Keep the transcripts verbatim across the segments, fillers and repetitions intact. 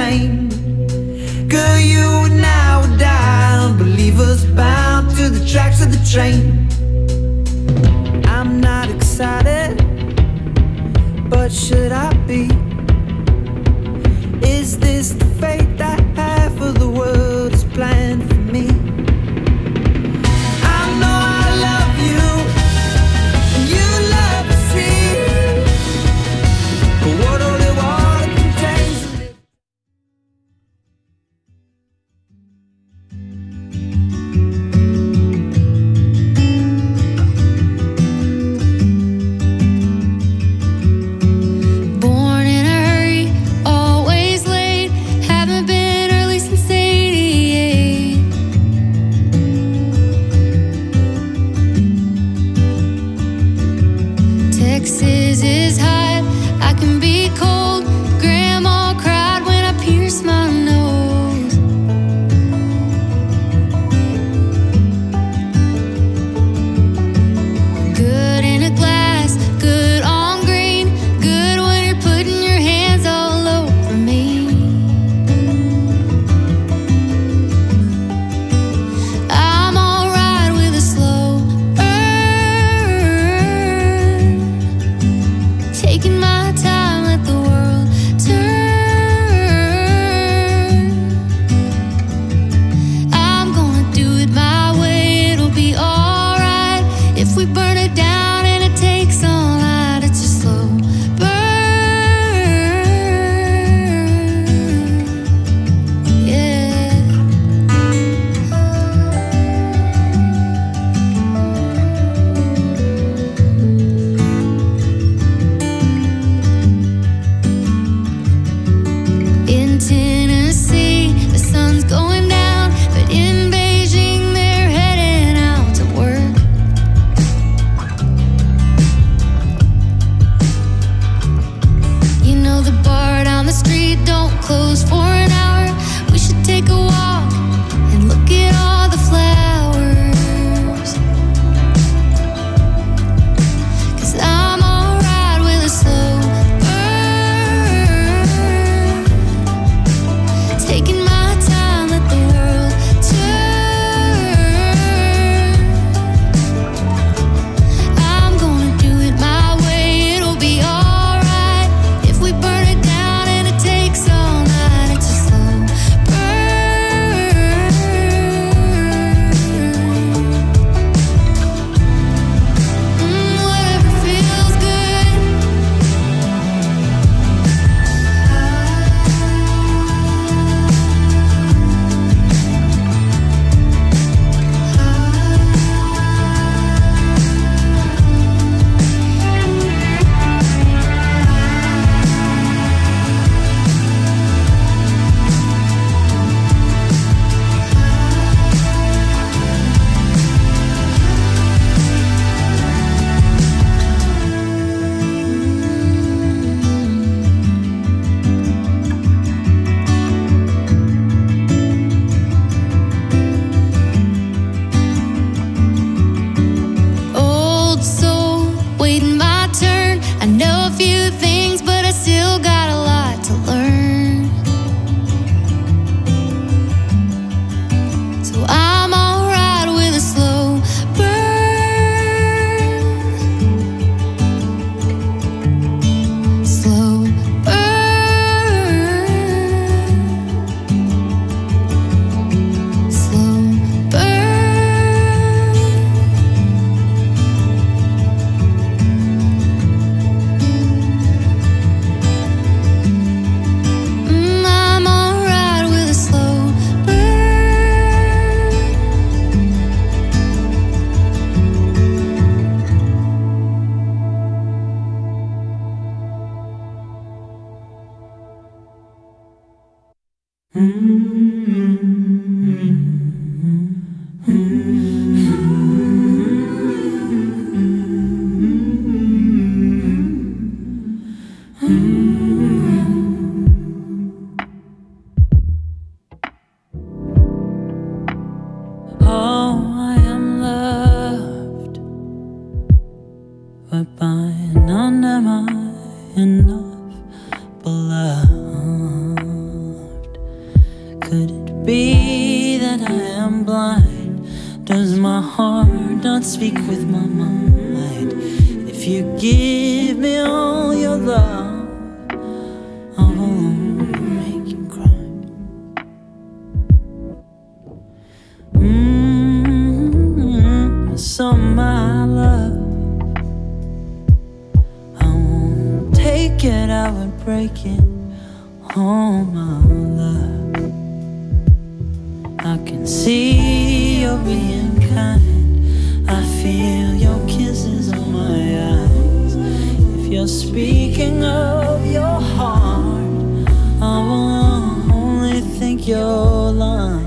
same. Girl, you and I would die, believers bound to the tracks of the train. I'm not excited, but should I be? Is this the fate that half of the world is planned for me? I know I love you, and you love the sea, but what only water contains. Born in a hurry, always late, haven't been early since eighty-eight. Texas is hot, I can be cold. Grandma cried when I pierced my nose. Good in a glass, good on green, good when you're putting your hands all over me. I'm alright with a slow burn, taking my time, let the world turn. I'm gonna do it my way, it'll be alright. If we burn it down and it takes all night, it's a slow burn. Yeah. In Tennessee, the sun's going down, but in Beijing, they're heading out to work. You know the bar down the street don't close for an hour. We should take a walk and look at all the flowers. 'Cause I'm alright with a slow burn, taking my time, let the world turn. I'm gonna do it my way, it'll be alright. If we burn it down and it takes all night, it's a slow burn. Mm, whatever feels good. Old soul, waiting my turn. I know a few things, but I still got a lot to learn. So I'm alright with a slow burn. Slow burn. Slow burn. Mm, I'm alright with a slow burn. Oh, I am loved, but by none am I enough beloved. Could it be that I am blind? Does my heart not speak with my mind? If you give me all your love, I won't make you cry. Mm-hmm. So my love, I won't take it, I would break it. Oh my love, I can see you're being kind. I feel your kisses on my eyes. If you're speaking of your heart, I will only think you're lying.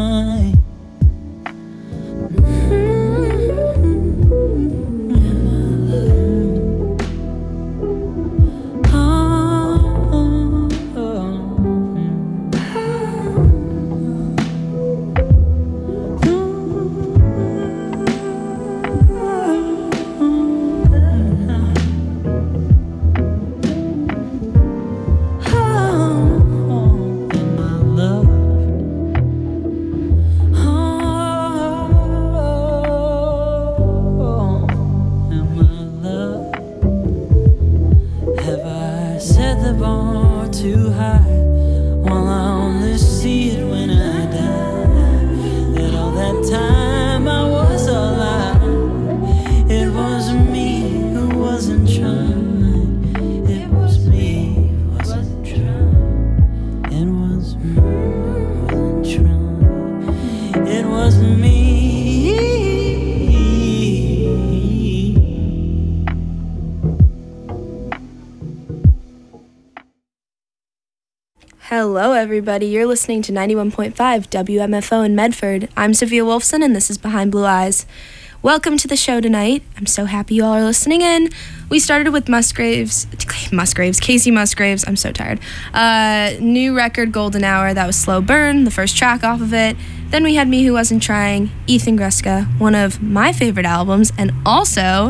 Hello everybody, you're listening to ninety-one point five W M F O in Medford. I'm Sophia Wolfson and this is Behind Blue Eyes. Welcome to the show tonight. I'm so happy you all are listening in. We started with Musgraves, Musgraves, Casey Musgraves, I'm so tired. Uh, new record, Golden Hour, that was Slow Burn, the first track off of it. Then we had Me Who Wasn't Trying, Ethan Gruska, one of my favorite albums, and also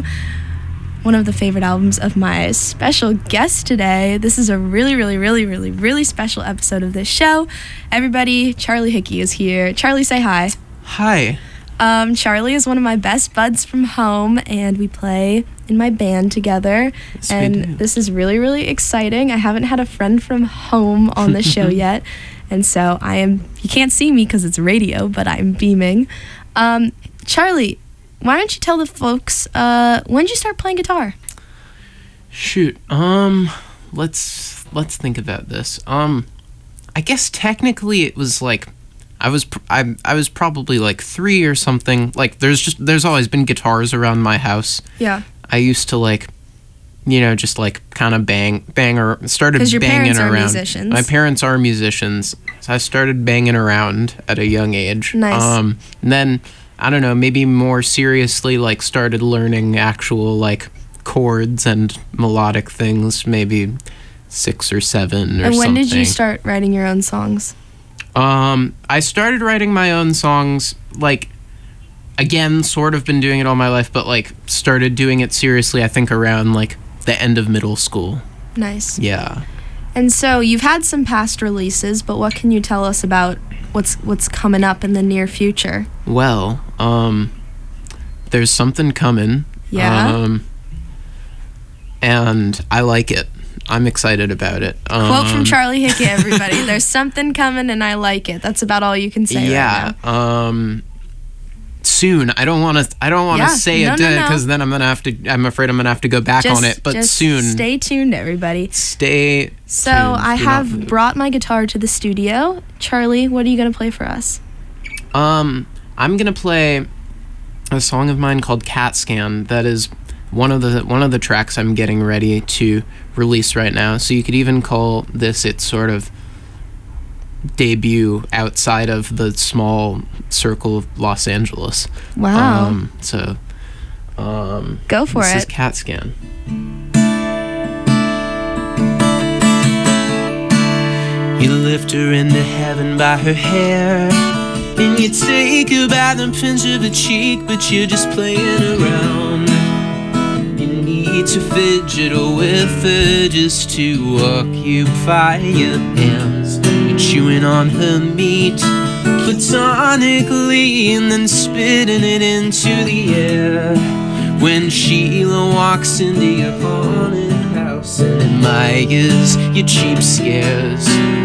one of the favorite albums of my special guest today. This is a really, really, really, really, really special episode of this show. Everybody, Charlie Hickey is here. Charlie, say hi. Hi. Um, Charlie is one of my best buds from home, and we play in my band together. Yes, and we do. This is really, really exciting. I haven't had a friend from home on the show yet, and so I am, you can't see me because it's radio, but I'm beaming. Um, Charlie, why don't you tell the folks, uh, when did you start playing guitar? Shoot. Um, let's let's think about this. Um, I guess technically it was like, I was pr- I I was probably like three or something. Like there's just there's always been guitars around my house. Yeah. I used to like, you know, just like kind of bang bang or started 'Cause your banging parents are around. musicians. My parents are musicians, so I started banging around at a young age. Nice. Um, and then I don't know, maybe more seriously, like started learning actual like chords and melodic things, maybe six or seven or And when something. did you start writing your own songs? Um, I started writing my own songs, like, again, sort of been doing it all my life, but like started doing it seriously, I think around like the end of middle school. Nice. Yeah. And so you've had some past releases, but what can you tell us about what's what's coming up in the near future? Well, um, there's something coming. Yeah. Um, and I like it. I'm excited about it. Um, Quote from Charlie Hickey, everybody. There's something coming and I like it. That's about all you can say yeah. right now. Um, soon. I don't want to. I don't want to Yeah, say no, it no, no. because then I'm gonna have to. I'm afraid I'm gonna have to go back Just, on it. But just soon. stay tuned, everybody. Stay. So tuned. I Do not have move. brought my guitar to the studio. Charlie, what are you going to play for us? Um, I'm gonna play a song of mine called Cat Scan. That is one of the one of the tracks I'm getting ready to release right now. So you could even call this its sort of debut outside of the small circle of Los Angeles. Wow. Um, so, um, Go for this it. is Cat Scan. You lift her into heaven by her hair, and you take her by the pinch of her cheek, but you're just playing around. You need to fidget with her just to occupy your hands. You chewing on her meat platonically and then spitting it into the air. When Sheila walks into your haunted house and admires your cheap scares.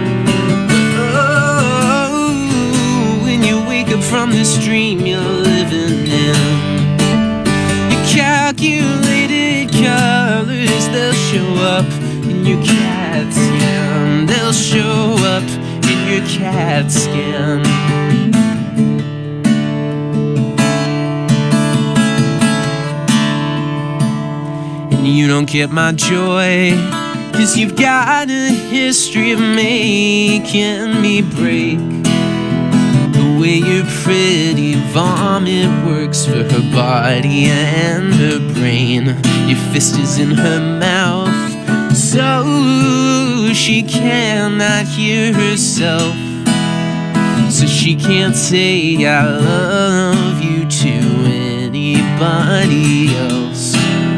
Oh, when you wake up from this dream you're living in, your calculated colors, they'll show up in your cat skin. They'll show up in your cat skin. You don't get my joy, 'cause you've got a history of making me break. The way your pretty vomit works for her body and her brain. Your fist is in her mouth, so she cannot hear herself, so she can't say I love you to anybody else.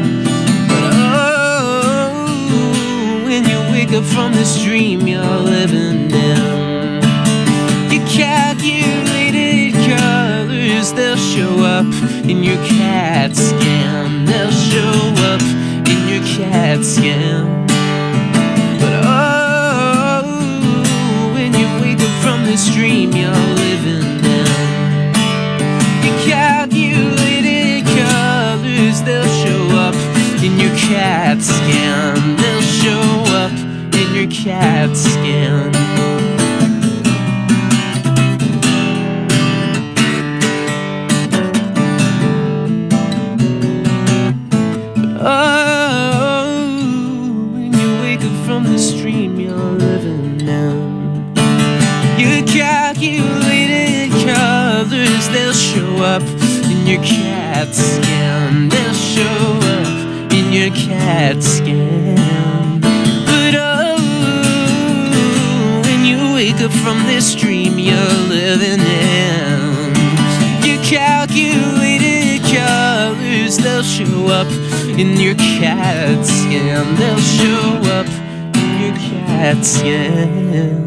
Up from this dream you're living in, your calculated colors, they'll show up in your cat skin. They'll show up in your cat skin. But oh, when you wake up from this dream you're living in, your calculated colors, they'll show up in your cat skin. They'll show up in your cat skin. Oh, when you wake up from this dream you're living in, your calculated colors, they'll show up in your cat skin. They'll show up in your cat skin. Wake up from this dream you're living in, your calculated colors, they'll show up in your cat skin. They'll show up in your cat skin.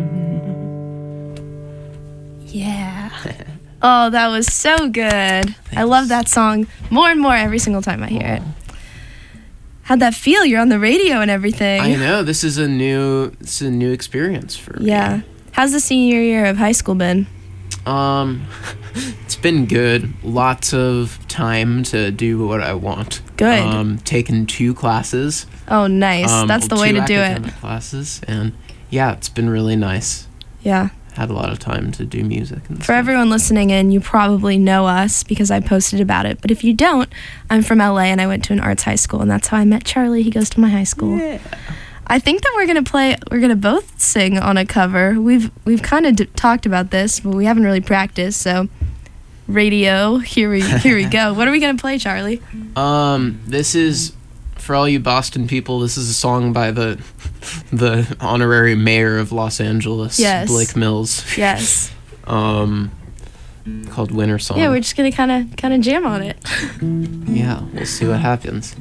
Yeah. Oh, that was so good. I love that song more and more every single time I hear it. How'd that feel? You're on the radio and everything. I know, this is a new it's a new experience for me. Yeah. How's the senior year of high school been? Um, it's been good. Lots of time to do what I want. Good. Um, taken two classes. Oh, nice. Um, That's the well, way two to do it. academic classes, and yeah, it's been really nice. Yeah. Had a lot of time to do music and For stuff. everyone listening in, you probably know us because I posted about it. But if you don't, I'm from L A and I went to an arts high school, and that's how I met Charlie. He goes to my high school. Yeah. I think that we're gonna play. We're gonna both sing on a cover. We've we've kind of d- talked about this, but we haven't really practiced. So, radio. Here we here we go. What are we gonna play, Charlie? Um, this is for all you Boston people. This is a song by the the honorary mayor of Los Angeles, Yes. Blake Mills. Yes. Um, called Winter Song. Yeah, we're just gonna kind of kind of jam on it. Yeah, we'll see what happens.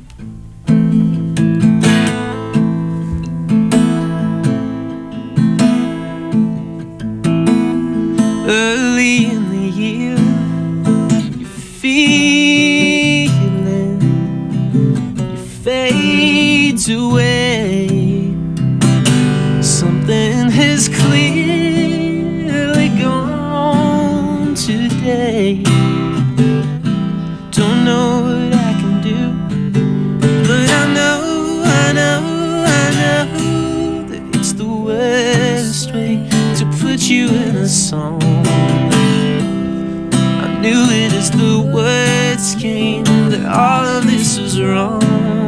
Early in the year, you're feeling, you fades away. Something has clearly gone today. Don't know what I can do, but I know, I know, I know that it's the worst way to put you in a song. I knew it as the words came that all of this was wrong.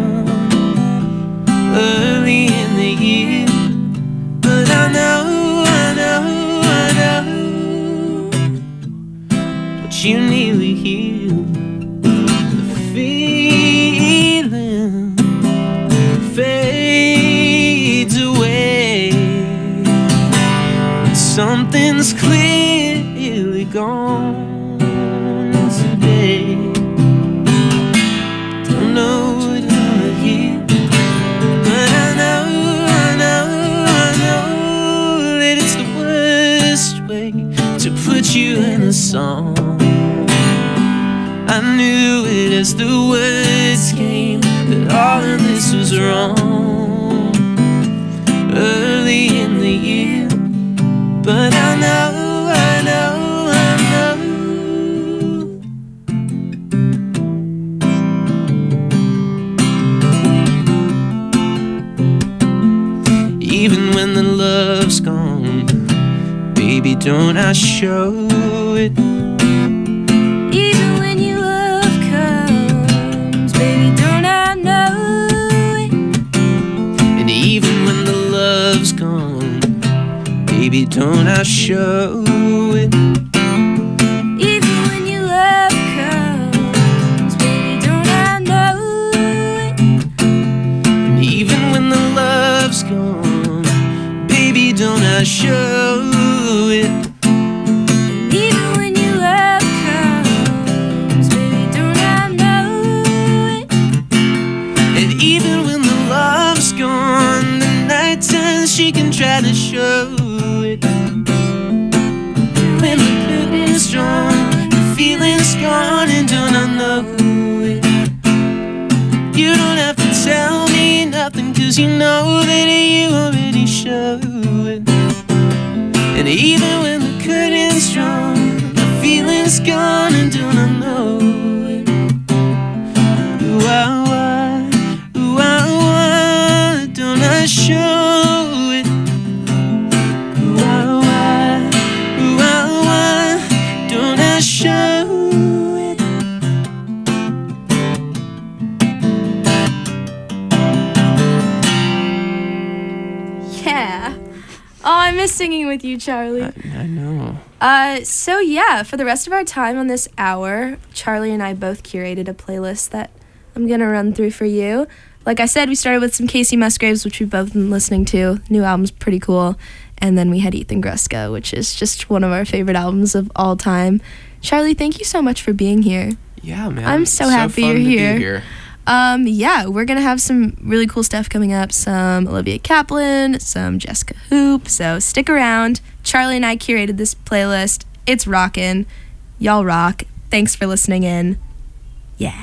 Early in the year, but I know, I know, I know what you nearly healed. The feeling fades away. Something's clearly gone today. Don't know what I'll hear, but I know, I know, I know that it's the way to put you in a song. I knew it as the words came, that all of this was wrong early in the year. But I know, I know, I know, even when the love's gone, baby, don't I show it. Even when your love comes, baby, don't I know it. And even when the love's gone, baby, don't I show it. Even when your love comes, baby, don't I know it. And even when the love's gone, baby, don't I show it. Even when your love comes, baby, don't I know it. And even when the love's gone, the night times she can try to show it. When the curtain's drawn, the feeling's gone, and don't I know it. You don't have to tell me nothing, cause you know that you already show it. And even when the curtain's drawn, the feeling's gone, and don't I know it. Ooh, ah, why, ooh, ah, why don't I show it. Ooh, ah, why, ooh, ah, why don't I show it. Yeah. Oh, I miss singing with you, Charlie. I, I know. Uh, so yeah, for the rest of our time on this hour, Charlie and I both curated a playlist that I'm gonna run through for you. Like I said, we started with some Casey Musgraves, which we've both been listening to. New album's pretty cool. And then we had Ethan Gruska, which is just one of our favorite albums of all time. Charlie, thank you so much for being here. Yeah, man. I'm so so happy fun you're to be here. here. Um, yeah, we're gonna have some really cool stuff coming up. Some Olivia Kaplan, some Jessica Hoop. So stick around. Charlie and I curated this playlist. It's rockin'. Y'all rock. Thanks for listening in. Yeah.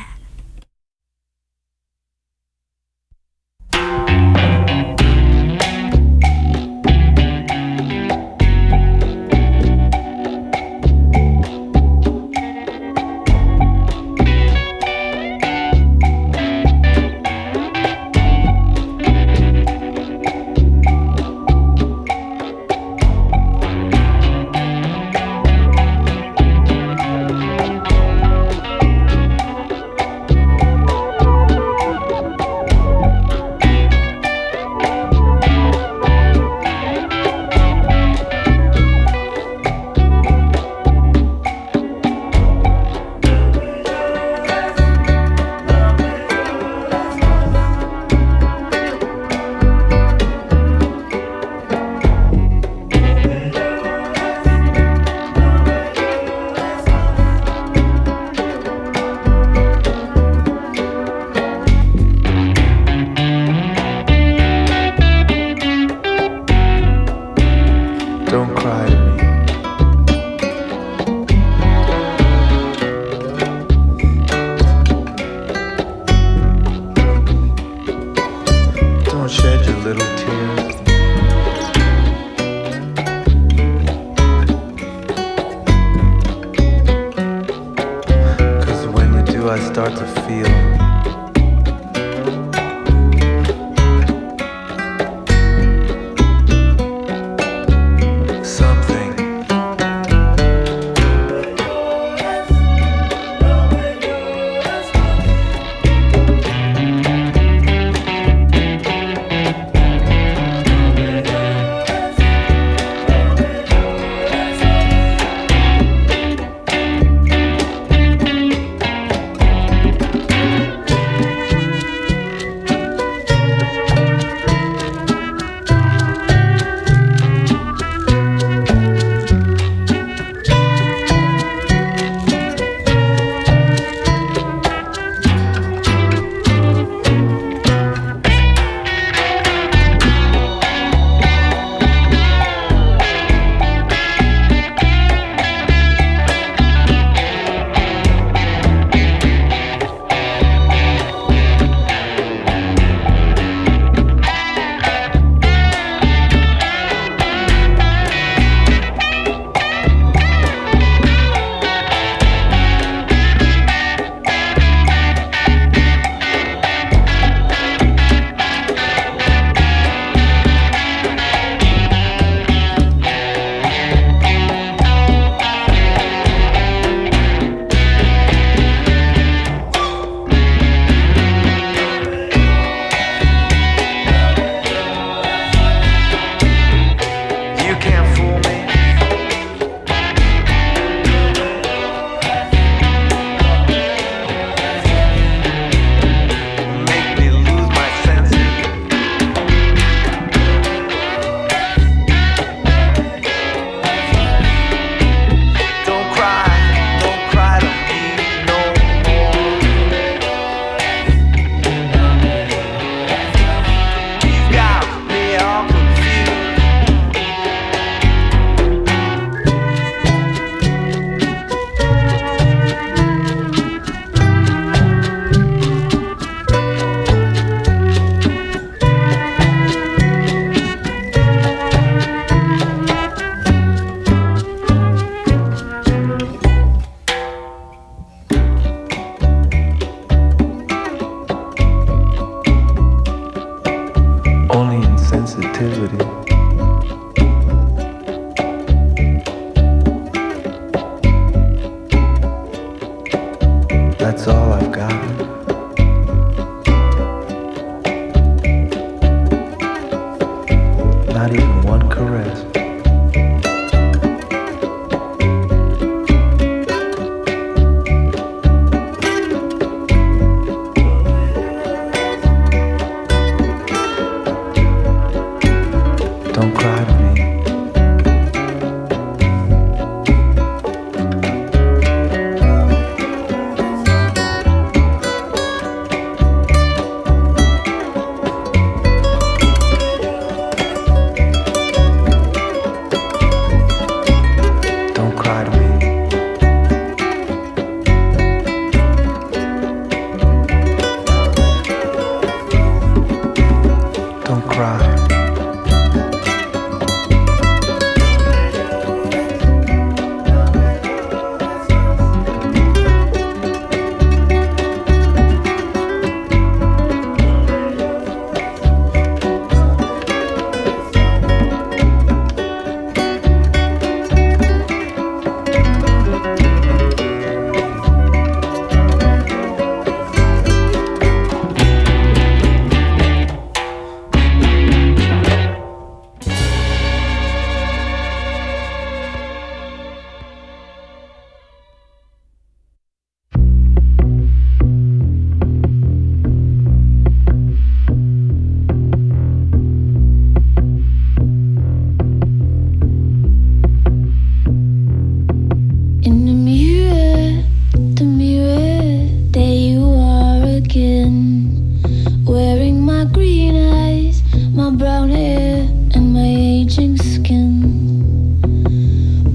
start to feel something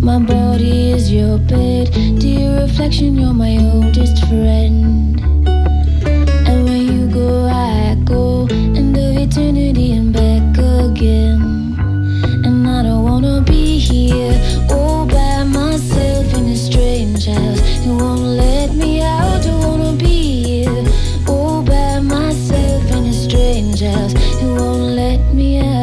My body is your bed, dear reflection, you're my oldest friend. And when you go, I go, end of eternity and back again. And I don't wanna be here all by myself in a strange house. You won't let me out, don't wanna be here all by myself in a strange house. You won't let me out.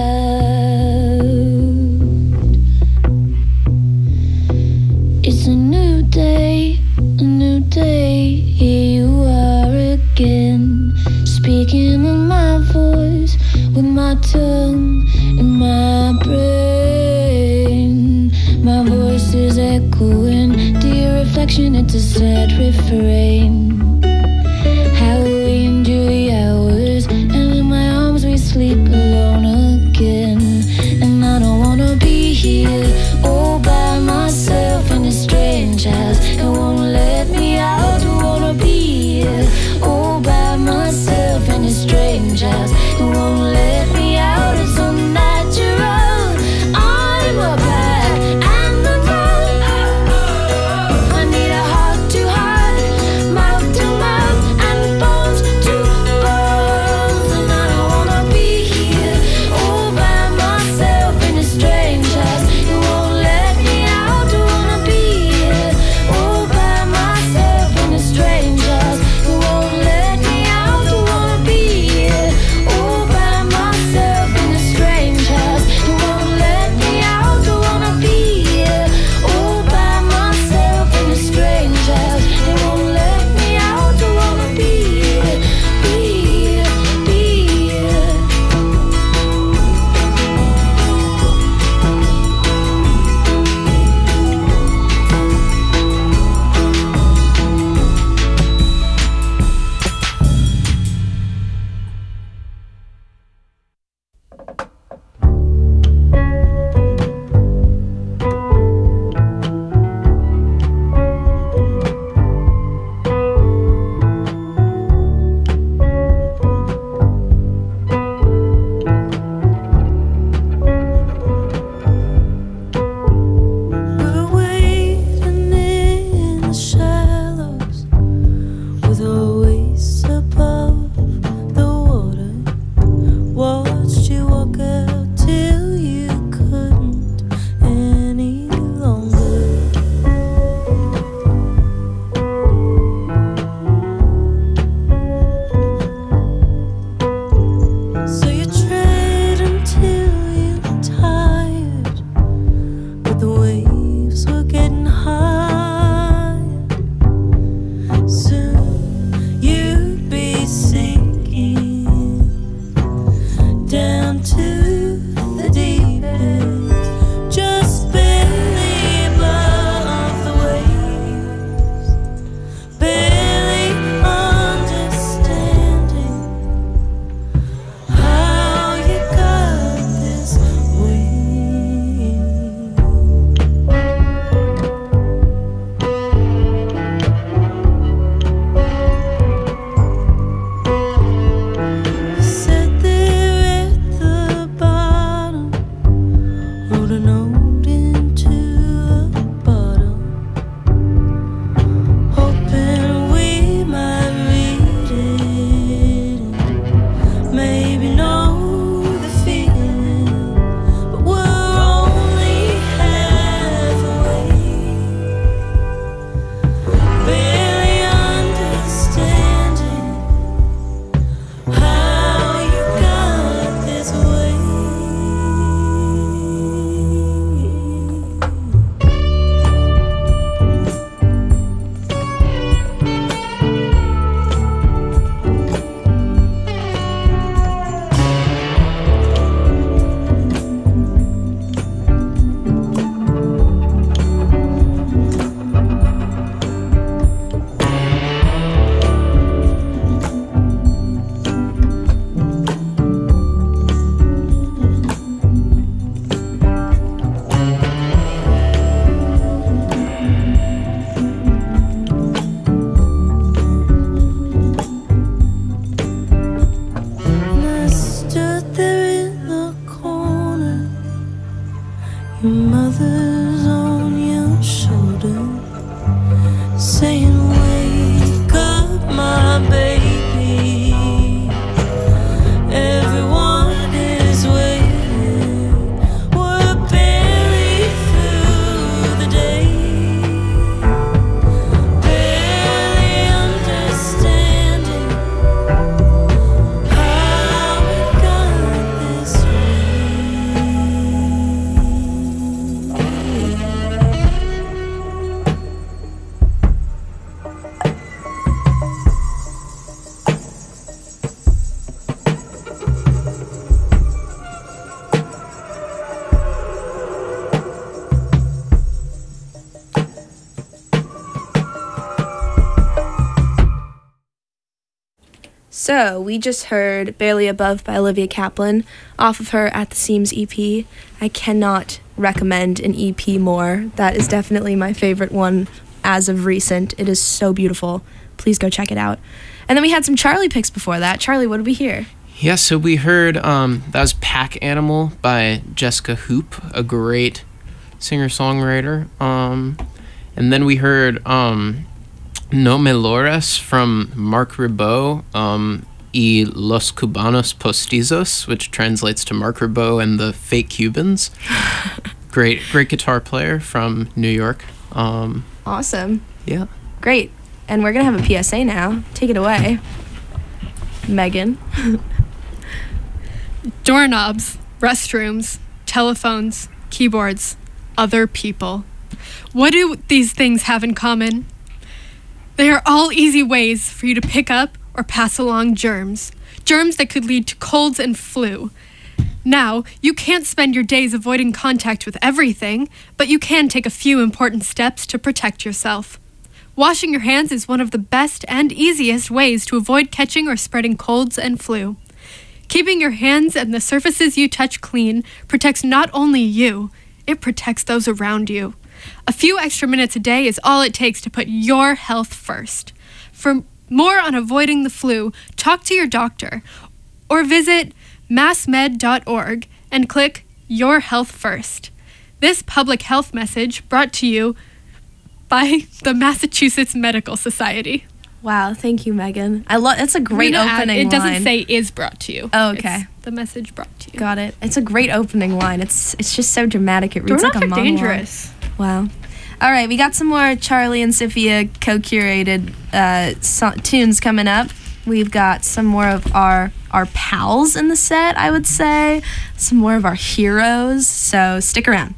It's a new day, a new day, here you are again, speaking in my voice, with my tongue in my brain. My voice is echoing, dear reflection, it's a sad refrain. How we enjoy hours, and in my arms we sleep alone again. And I don't wanna be here all by myself in a strange house. It won't let me out, don't wanna be here all by myself in a strange house. It won't let me out, it's unnatural. I'm a black animal. I need a heart to heart, mouth to mouth. So, we just heard Barely Above by Olivia Kaplan off of her At the Seams E P. I cannot recommend an E P more. That is definitely my favorite one as of recent. It is so beautiful. Please go check it out. And then we had some Charlie picks before that. Charlie, what did we hear? Yeah, so we heard, um, that was Pack Animal by Jessica Hoop, a great singer-songwriter. Um, and then we heard um, No Me Lores from Mark Ribot, um, y Los Cubanos Postizos, which translates to Mark Ribot and the Fake Cubans. great, great guitar player from New York. Um, awesome. Yeah. Great. And we're going to have a P S A now. Take it away, Megan. Doorknobs, restrooms, telephones, keyboards, other people. What do these things have in common? They are all easy ways for you to pick up or pass along germs. Germs that could lead to colds and flu. Now, you can't spend your days avoiding contact with everything, but you can take a few important steps to protect yourself. Washing your hands is one of the best and easiest ways to avoid catching or spreading colds and flu. Keeping your hands and the surfaces you touch clean protects not only you, it protects those around you. A few extra minutes a day is all it takes to put your health first. For more on avoiding the flu, talk to your doctor or visit mass med dot org and click Your Health First. This public health message brought to you by the Massachusetts Medical Society. Wow, thank you, Megan. I love. It's a great I'm gonna add, opening it doesn't line. say is brought to you. Oh, okay. It's the message brought to you. Got it. It's a great opening line. It's it's just so dramatic. It reads like a Doorknobs are monologue. dangerous. Wow. All right, we got some more Charlie and Sophia co-curated uh, so- tunes coming up. We've got some more of our our pals in the set, I would say. Some more of our heroes. So stick around.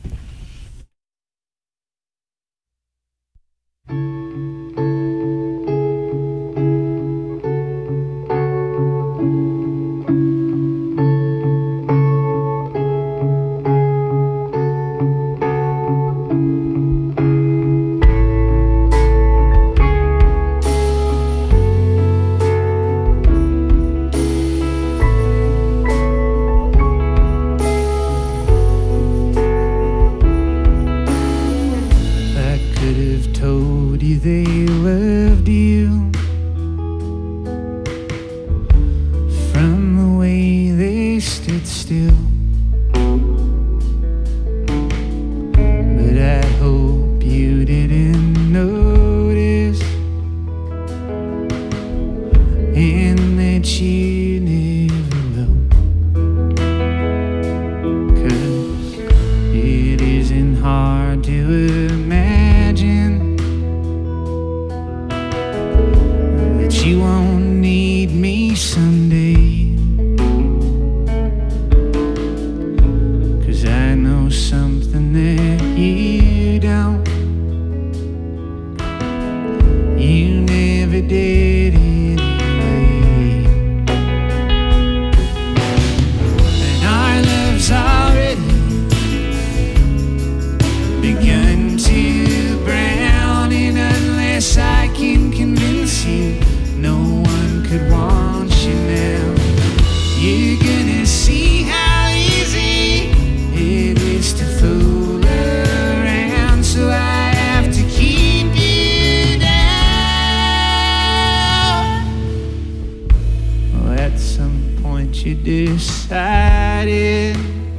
decided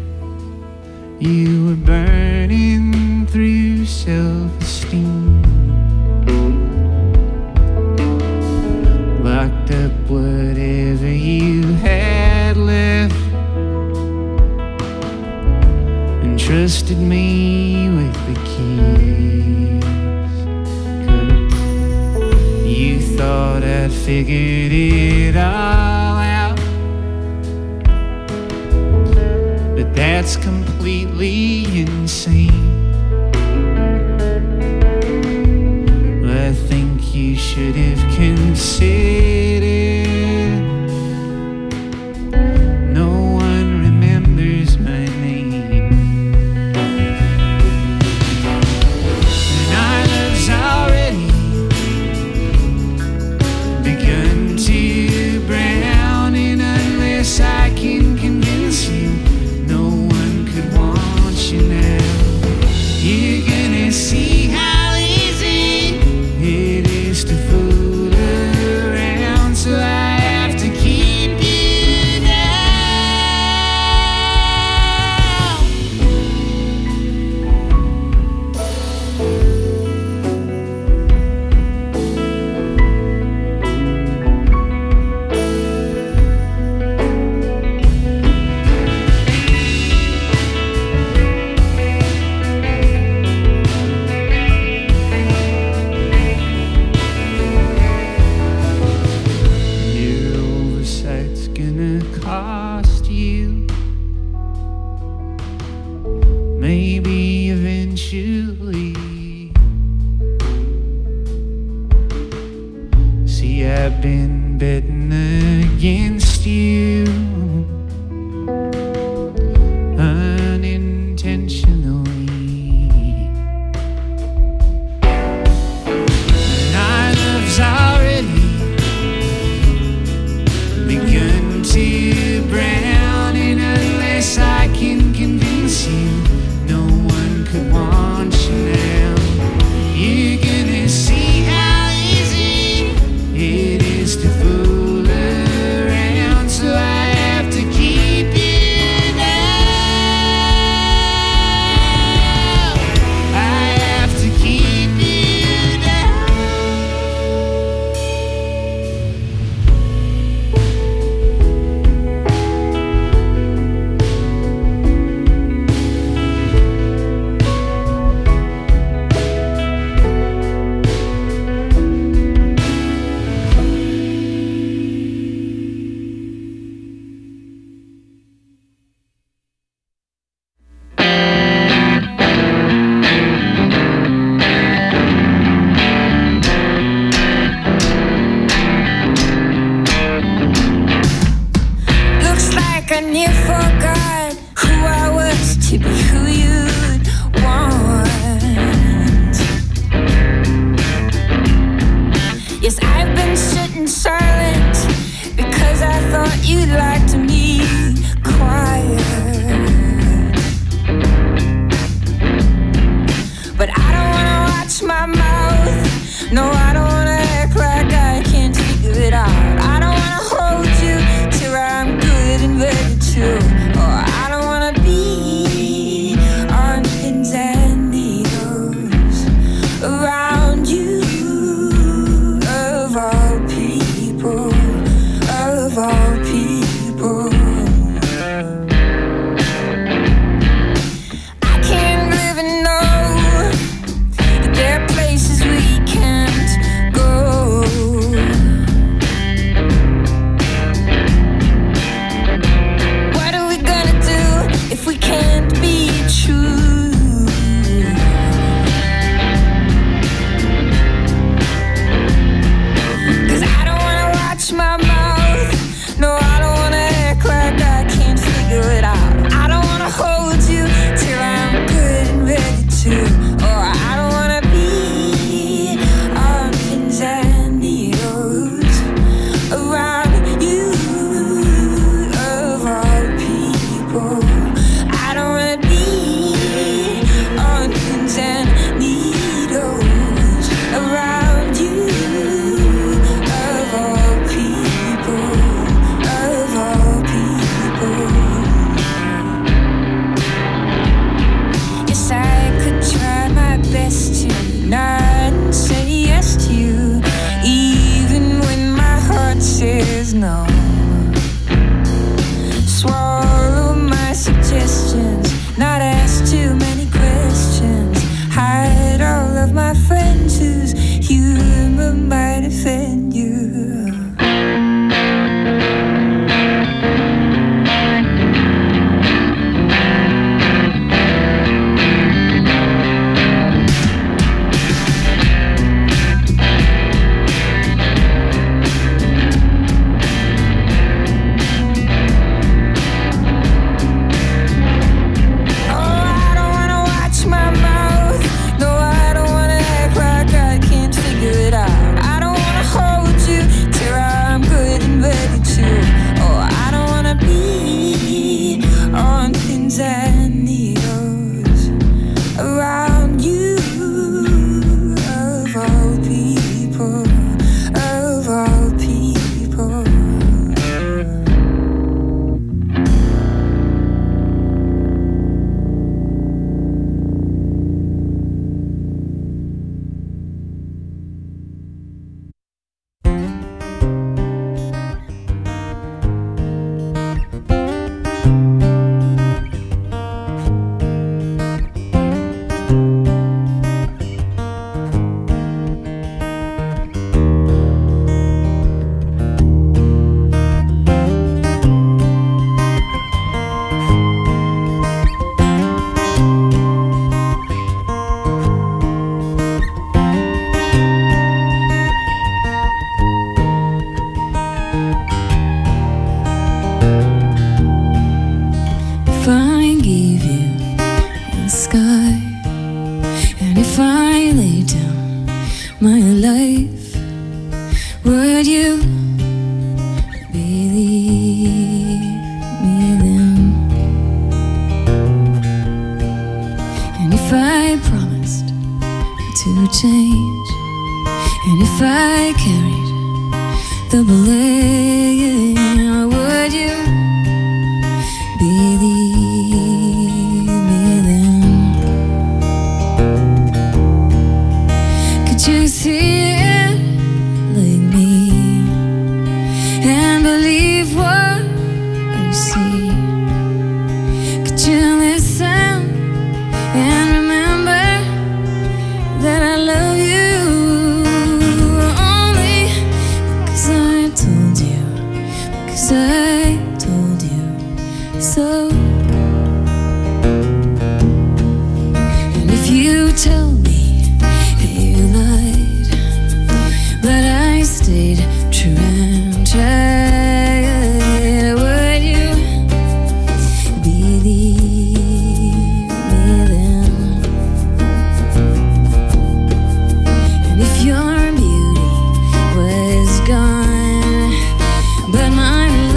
you were burning through self-esteem, locked up whatever you had left, and trusted me with the keys. 'Cause you thought I'd figured it all out, but that's completely insane. I think you should have considered no one remembers my name, and our love's already begun to brown. I've been betting against you unintentionally. And our love's already begun to brown, and unless I can convince you, no one could want you now. You're gonna see how easy it is to fool around, so I have to keep you down. I have to keep you down. Looks like I near forgot who I was to be who you'd want. Yes, I've been sitting silent because I thought you'd like to me quiet. But I don't wanna watch my mouth. No, I don't wanna act like I can't figure it out. I don't wanna hold you till I'm good and ready to. Or I don't wanna be on pins and needles around you. Of all people, of all people, I can't live and know that there are places we can't go. What are we gonna do if we can't be true? 'Cause I don't wanna watch my mouth. No, I don't wanna act like I can't figure it out. I don't wanna hold you till I'm good and ready to. Or I don't wanna be on pins and needles around you. Of all people, I don't wanna be on pins and needles around you. Of all people, of all people. Yes, I could try my best to not say yes to you, even when my heart says no. Swallow my suggestions, not ask too many questions. Hide all of my friends whose humor might offend you. Oh, I don't wanna watch my mouth. No, I don't wanna act like I can't figure it out. I don't wanna hold if I lay down my life, would you believe me then? And if I promised to change, and if I carried the blame, would you believe me then? Could you see it like me and believe what you see? Could you listen and remember that I love you? I told you so. And if you tell me you lied, but I stayed true and tried, would you believe me then? And if your beauty was gone, but my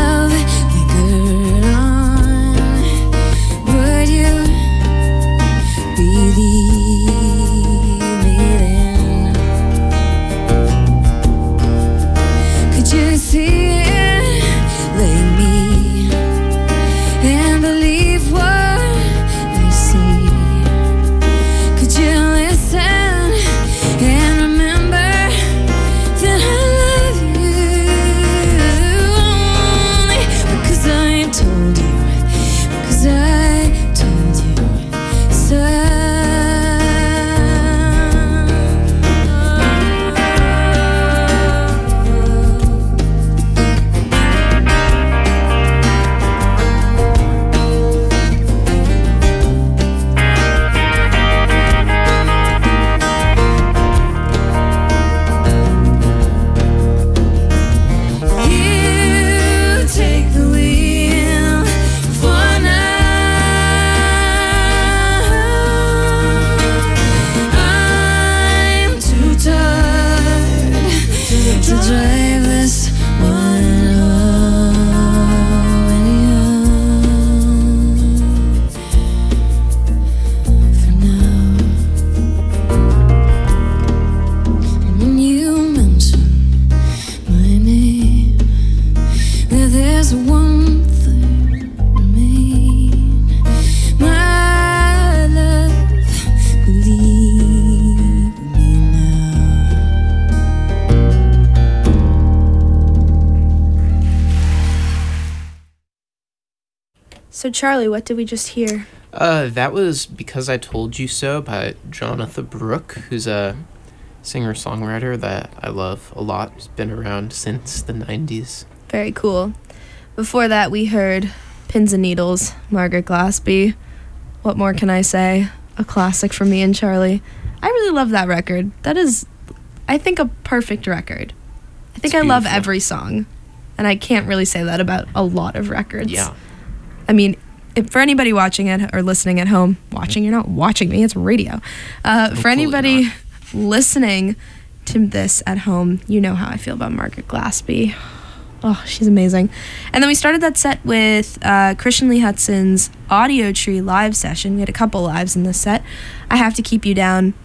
So Charlie, what did we just hear? Uh, that was Because I Told You So by Jonathan Brooke, who's a singer-songwriter that I love a lot. He's been around since the nineties. Very cool. Before that, we heard Pins and Needles, Margaret Glaspie. What more can I say? A classic for me and Charlie. I really love that record. That is, I think, a perfect record. I think It's I love beautiful. every song, and I can't really say that about a lot of records. Yeah. I mean, if, for anybody watching it or listening at home, watching, you're not watching me, it's radio. Uh, for Hopefully anybody not. listening to this at home, you know how I feel about Margaret Glaspie. Oh, she's amazing. And then we started that set with uh, Christian Lee Hudson's Audio Tree live session. We had a couple lives in this set. I Have to Keep You Down.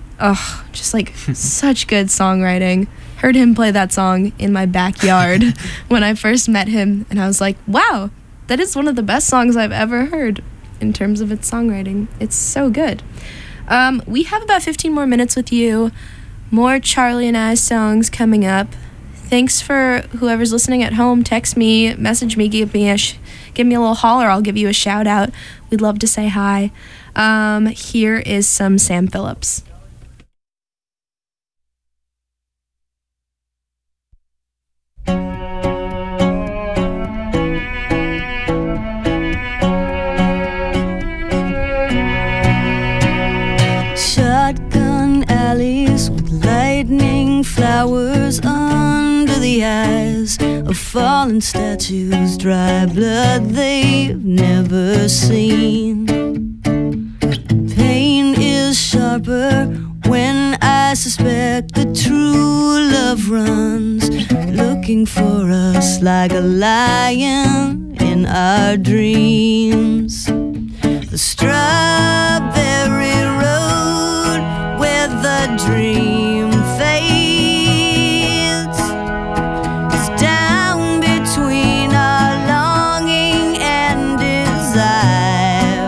Oh, just like such good songwriting. Heard him play that song in my backyard when I first met him, and I was like, wow, that is one of the best songs I've ever heard in terms of its songwriting. It's so good. Um, we have about fifteen more minutes with you. More Charlie and I songs coming up. Thanks for whoever's listening at home. Text me, message me, give me a sh- give me a little holler. I'll give you a shout out. We'd love to say hi. Um, here is some Sam Phillips. Shotgun alleys with lightning flowers under the eyes of fallen statues, dry blood they've never seen. Pain is sharp harbor when I suspect that true love runs, looking for us like a lion in our dreams. The strawberry road where the dream fades is down between our longing and desire.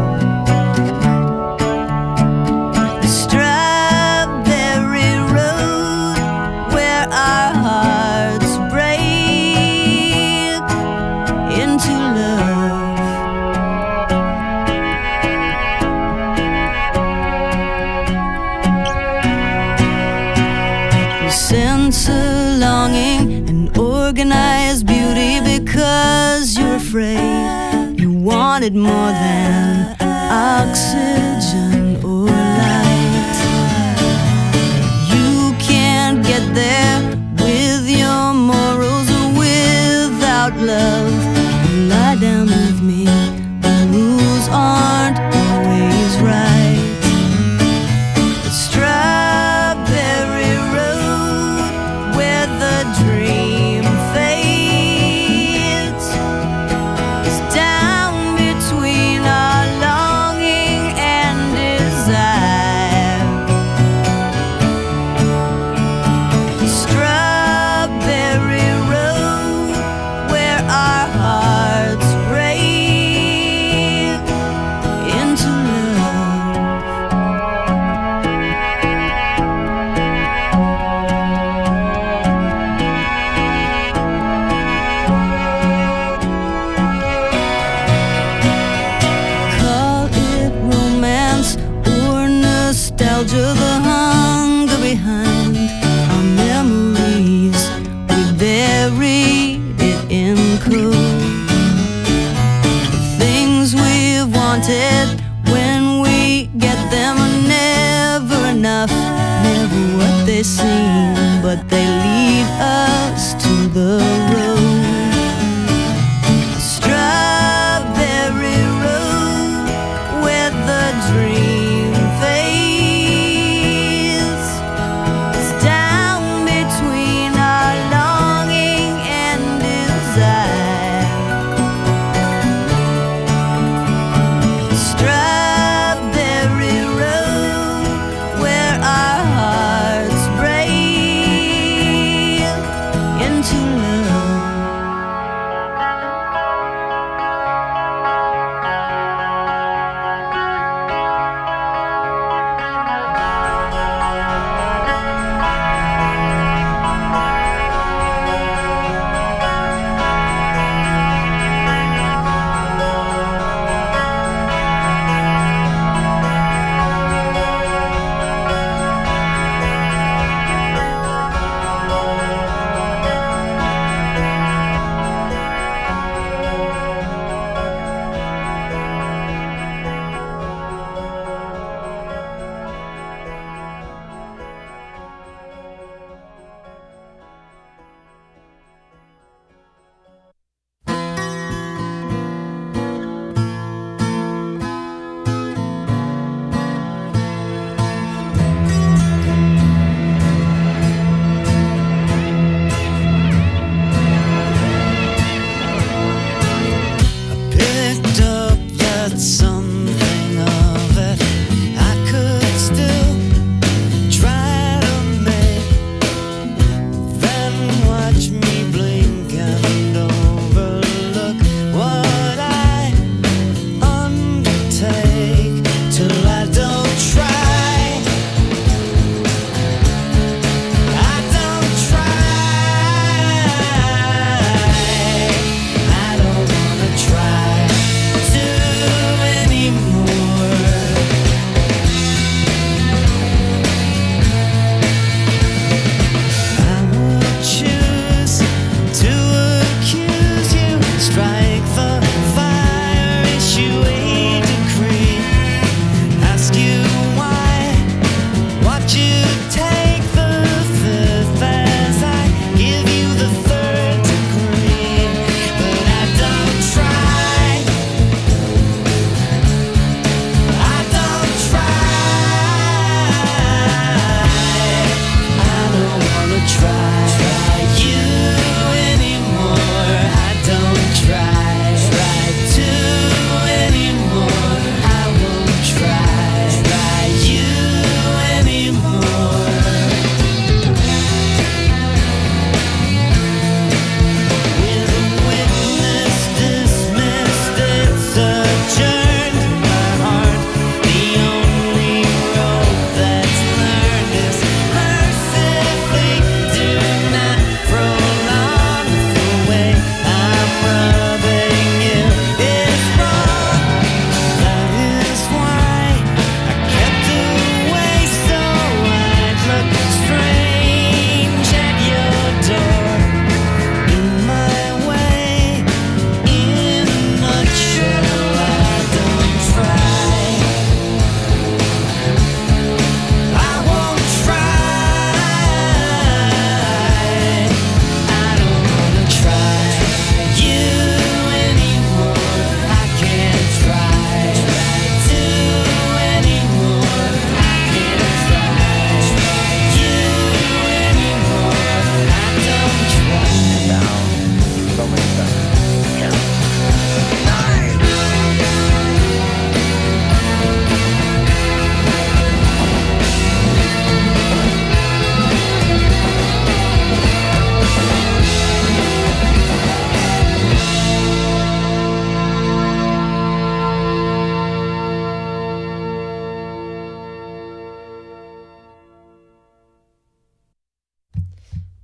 The strawberry road where our hearts break into love. Sense of longing and organized beauty because you're afraid you wanted more than oxygen or light. You can't get there with your morals or without love. Lie down with me, the rules aren't always right. The strawberry road where the dream fades is down between our longing and desire. The strawberry road where our hearts break into love. Call it romance or nostalgia, the hunger behind our memories. We buried it in cold. The things we've wanted when we get them are never enough, never what they seem, but they lead us to the road. Strawberry road where the dream fades is down between our longing and desire. Strawberry road where our hearts break into love.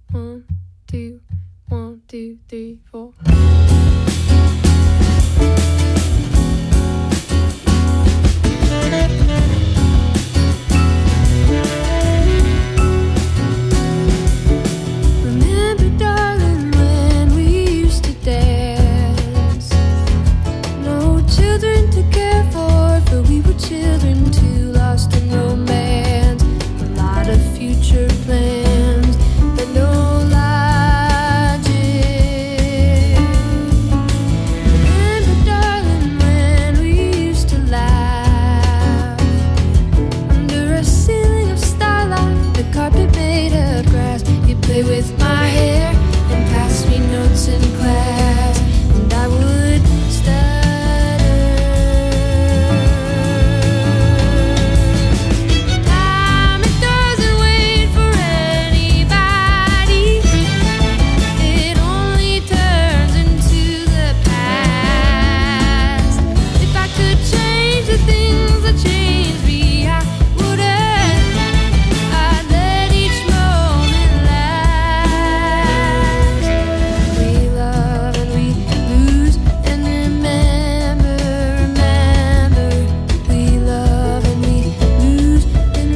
One, two, one, two, three, four. Remember, darling, when we used to dance? No children to care for, for we were children too, lost in romance. A lot of future plans, but no logic. Remember, darling, when we used to laugh under a ceiling of starlight, the carpet made of grass. You'd play with my hair and pass me notes in class, and I would stutter. Time, it doesn't wait for anybody. It only turns into the past. If I could change the things that changed me, I wouldn't. I'd let each moment last. We love and we lose and remember, remember. We love and we lose and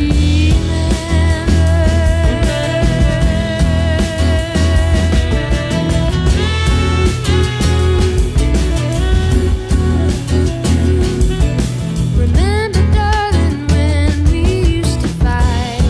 remember. Remember, darling, when we used to fight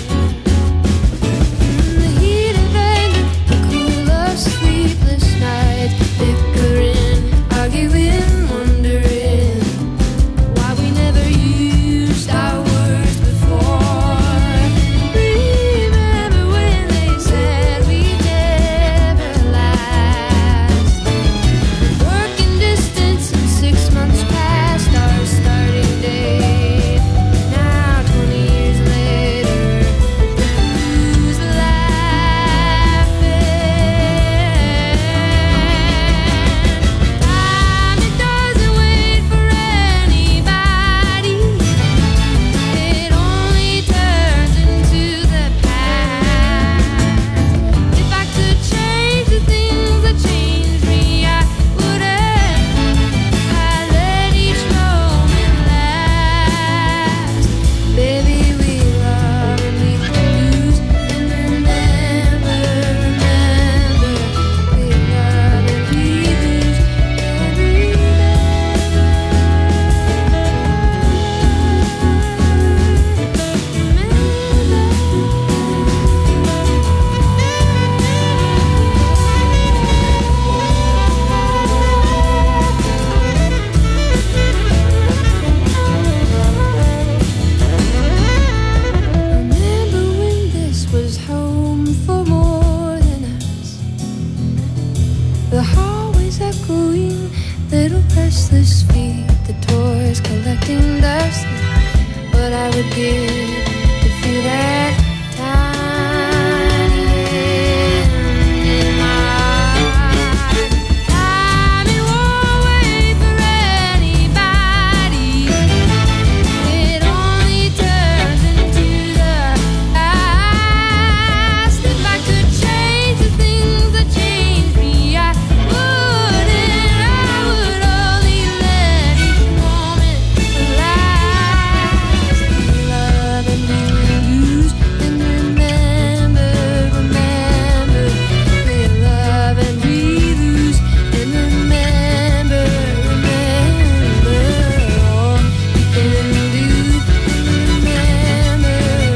in the heat of anger, the cool of sleepless nights, bickering, arguing, wondering why we never used our words before. Remember when they said we'd never last? Working distance and six months past our starting date. Now twenty years later, who's laughing? Time, it doesn't wait for anybody. It only turns into the past. If I could change the things that changed me, I wouldn't. I'd let each moment last. Baby, we love and we lose and remember, remember. We love and we lose and Remember when this was home for more than us? The hallways echoing, little restless feet, the toys collecting dust. What I would give to feel that tiny hand in mine. Time, it won't wait for anybody. It only turns into the past. If I could change the things that changed me, I wouldn't. I would only let each moment last. Love and we lose and remember, remember. We love and we lose and remember, remember. All we can do and remember,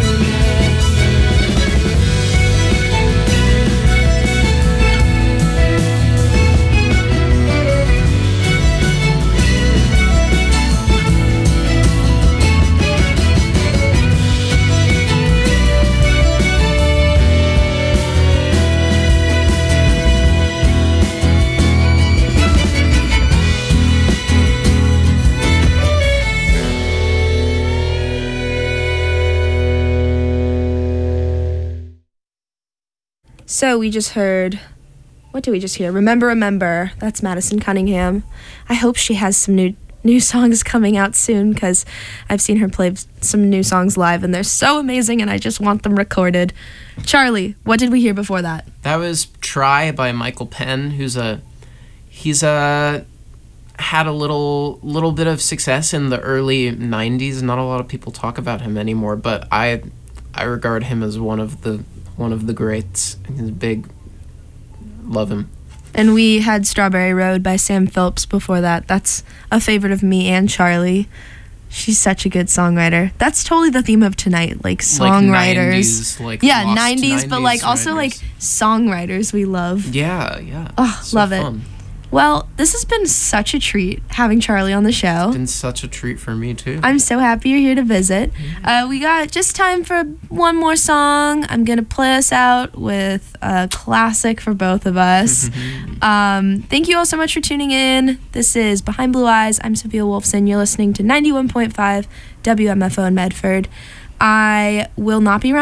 So we just heard, what did we just hear? Remember, Remember. That's Madison Cunningham. I hope she has some new new songs coming out soon because I've seen her play some new songs live and they're so amazing and I just want them recorded. Charlie, what did we hear before that? That was Try by Michael Penn, who's a he's a had a little little bit of success in the early nineties. Not a lot of people talk about him anymore, but I I regard him as one of the one of the greats. He's big. Love him. And we had Strawberry Road by Sam Phillips before that. That's a favorite of me and Charlie. She's such a good songwriter. That's totally the theme of tonight, like songwriters. Like nineties, like yeah, lost nineties, but like also writers. like songwriters we love. Yeah, yeah. Oh, So love fun. it. Well, this has been such a treat having Charlie on the show. Been such a treat for me too. I'm so happy you're here to visit. Uh, we got just time for one more song. I'm going to play us out with a classic for both of us. um, thank you all so much for tuning in. This is Behind Blue Eyes. I'm Sophia Wolfson. You're listening to ninety-one point five W M F O in Medford. I will not be around